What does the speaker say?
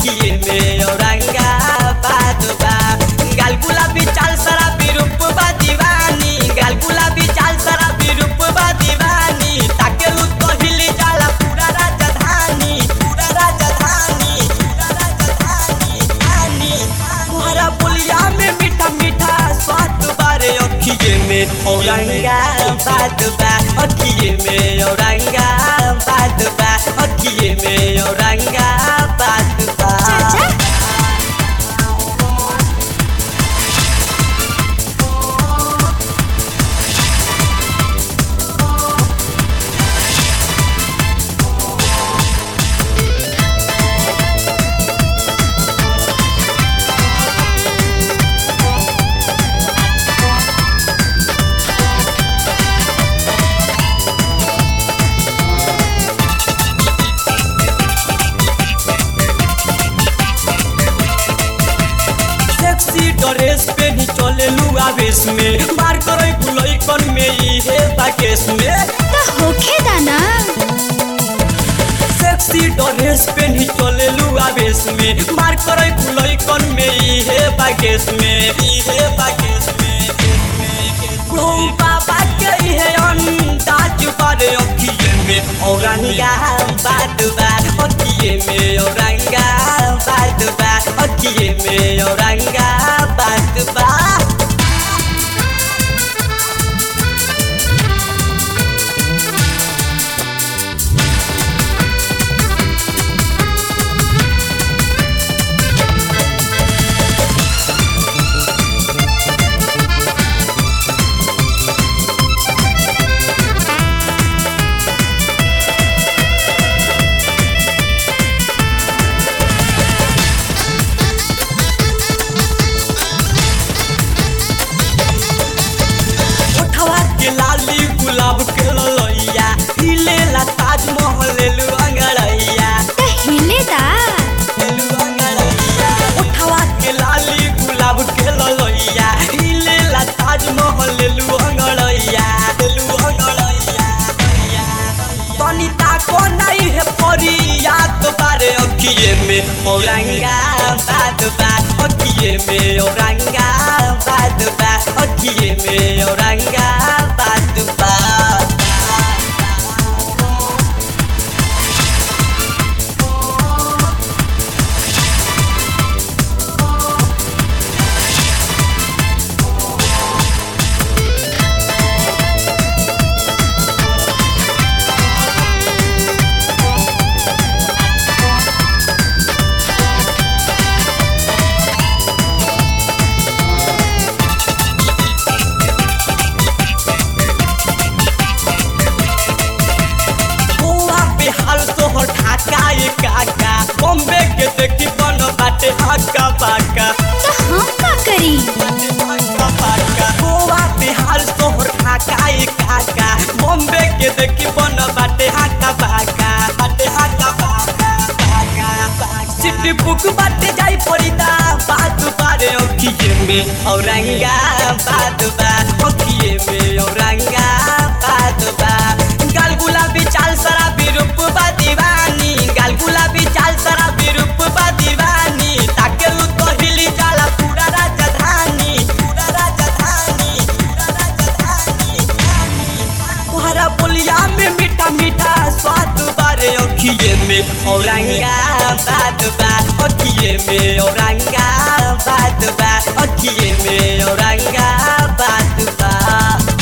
अखिए में औरंगा बात बा गाल गुलाबी चाल शराबी रूप बा दीवानी गाल गुलाबी चाल शराबी रूप बा दीवानी ताके लू तो हिल जाला पूरा राजधानी तुम्हारा बोलिया में मीठा मीठा स्वाद बारे अखिए में औरंगा बात बा अखिए में औरंगा बात बा अखिए में औरंगा बात बा ड्रेस पे ही चले लू आवेश में मार करे गुलई कन में ई है बाकेश में तो होखे दाना सेक्सी ड्रेस पे ही चले लू आवेश में मार करे गुलई कन में ई है बाकेश में घूम बाबा के है अंदाज बारे अखिए में औरंगा बात बा अखिए में औरंगा बात बा अखिए में औरंगा बात बा लाली गुलाब के ललैया हिले ला ताजमहल लेलू अंगड़ैया हिले दा उठवा के लाली गुलाब के ललैया हिले ला ताजमहल लेलू अंगड़ैया तनिता को नहीं है परिया तो बारे अखिए में औरंगा बात बा अखिए में औरंगा बात बा अखिए में औरंगा बात बा काका बॉम्बे के देखी बन बाटे हक्का बाका तो हम का करी गोवा बिहार शहर ढाका काका बॉम्बे के देखी बन बाटे हक्का बाका सिटी बुक बाटे जाई पड़ीदा बात बारे अखिए में औरंगा बात बा अखिए में औरंगा बात बा गाल गुलाबी चाल शराबी रूप बा दीवानी गाल गुलाबी चाल शराबी रूप बा दीवानी ताके लू तो हिली जाला पूरा राजधानी तुम्हारा बोलिया में मीठा मीठा स्वाद बारे अखिए में औरंगा बात बा अखिए में औरंगा बात बा अखिए में औरंगा बात बा।